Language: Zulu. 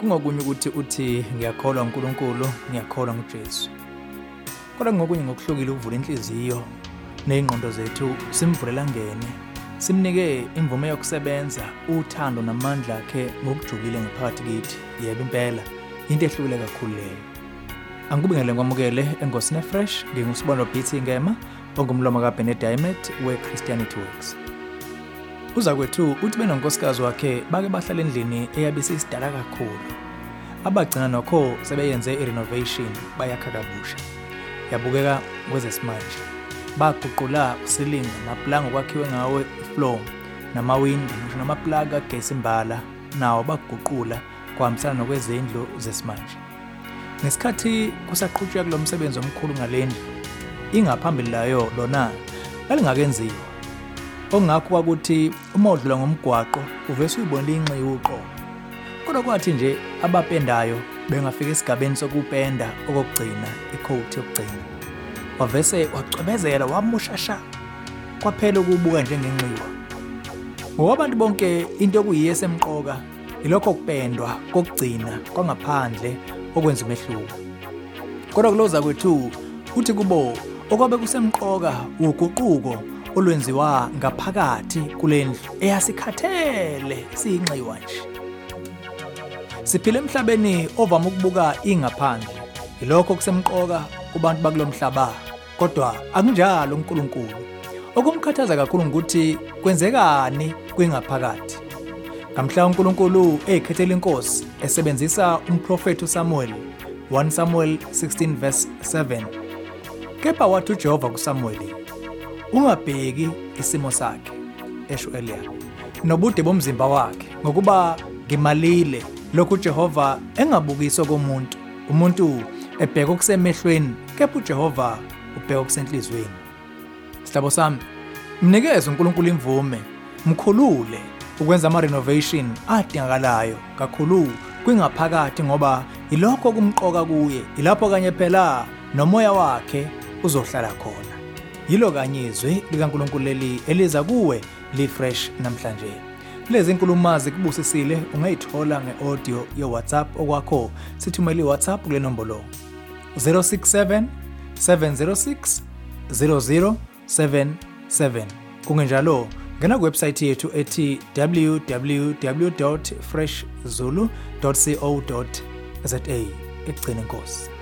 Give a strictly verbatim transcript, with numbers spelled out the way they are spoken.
kungokunye ukuthi uthi ngiyakholwa uNkulunkulu, ngiyakholwa ngoJesu. Kodwa ngokunye ngokuhlukile ukuvula inhliziyo nezingqondo zethu simvulela ngene, simnike imvume yokusebenza uthando namandla akhe ngokujulile ngaphakathi kithi. Yebo impela into ehlukile kakhulu leyo. Angikubingelele kwamukele eNkosini Fresh, ngingusibonelo Bithi Ngema, ongumlomo kaBenedict we-Christianity Works. Uza kwethu uthi benonkosikazi wakhe bake bahlala endlini eyabisidala kakhulu. Abagcina nokho sebeyenze i-renovation, bayakha kabusha. Yabukeka kwezesimanje. Baguqula usilinga amaplanga kwakhiwe ngawo ifloor namawindi ngisho namaplanga agesi imbala nawo baguqula kwahambisana nokwezindlu zesimanje. Ngesikhathi kusaqhutshwa kulo msebenzi omkhulu ngalendlu, ingaphambili layo lona lalingakenziwa. Ongakho kwakuthi uma udlula ngomgwaqo uvese uyibona inxiwe uqobo. Kodwa kwathi nje abapendayo bengafika esigabeni sokupenda okugcina icoat yokugcina. Wavese wacwebezela wamushasha kwaphela ukubuka njengenxiwa. Ngoba bonke into okuyiye semqoka ilokho kupendwa kokugcina kwangaphandle okwenza umehluko. Kodwa kuloza kwethu uthi kubo okwabe kusemqoka uguquko olwenziwa ngaphakathi kulendlu eyasikhathele siyinxiwa nje. Siphile emhlabeni ovama ukubuka ingaphandle, ilokho kusemqoka kubantu bakulomhlaba, kodwa akunjalo uNkulunkulu. Okumkhathaza kakhulu ukuthi kwenzekani kwingaphakathi. Ngamhla uNkulunkulu ekhethela inkosi esebenzisa umprofeti uSamuel, First Samuel sixteen verse seven. Kepha wathi uJehova kuSamuel, ungabheki isimo sakhe, esho Eliya, nobude bomzimba wakhe, ngokuba ngimalile. Lokhu uJehova engabukiswa komuntu, umuntu ebheka okusemehlweni, kepha uJehova ubheka okusenhlizweni. Sihlabo sami, mnikeze uNkulunkulu imvume, mkhulule ukwenza ama-renovation adingakalayo kakhulu kwingaphakathi, ngoba ilokho kumqoka kuye, ilapho kanye phela nomoya wakhe uzohlala khona. Yilo kanye izwi likaNkulunkulu leli eliza kuwe li-fresh namhlanje. Lezi nkulumazi kubusisile ungayithola nge-audio ye-WhatsApp okwakho sithumele i-WhatsApp kule nombolo zero six seven, seven zero six, zero zero seven seven. Kungenjalo ngena kuwebsite yethu ethi w w w dot fresh zulu dot co dot za. Ekugcina inkosi.